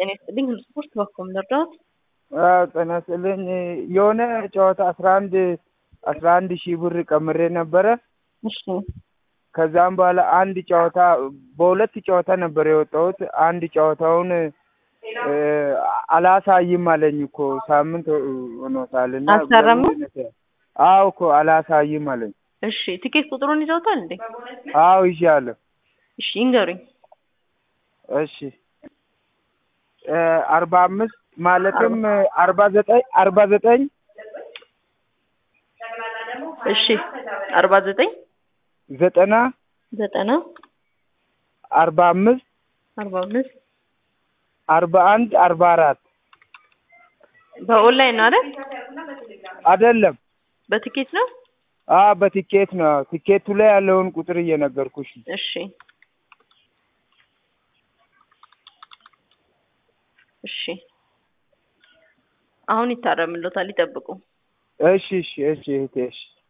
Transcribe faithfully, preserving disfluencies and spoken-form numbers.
ጤና ይስጥልኝ ስፖርት በኮም ደርዳት አዎ ጤና ይስጥልኝ የሆነ ጨዋታ አስራ አንድ አስራ አንድ ሺህ ብር ቀምሬ ነበረ። እሺ ከዛም በኋላ አንድ ጨዋታ በሁለት ጨዋታ ነበር የወጣሁት። አንድ ጨዋታውን አላሳይም አለኝ እኮ ሳምንት ሆኖታልና አልሰራም። አዎ እኮ አላሳይም አለኝ። እሺ ትኬት ቁጥሩን ይዘውታል እንዴ? አዎ ይዣለሁ። እሺ ይንገሩኝ። እሺ አርባ አምስት ማለትም አርባ ዘጠኝ አርባ ዘጠኝ እሺ አርባ ዘጠኝ ዘጠና ዘጠና አርባ አምስት አርባ አምስት አርባ አንድ አርባ አራት በኦንላይን ነው አይደል? አይደለም በትኬት ነው? አዎ በትኬት ነው። ትኬቱ ላይ ያለውን ቁጥር እየነገርኩሽ። እሺ እሺ አሁን ይታረምልዎታል፣ ይጠብቁ። እሺ እሺ እሺ እሺ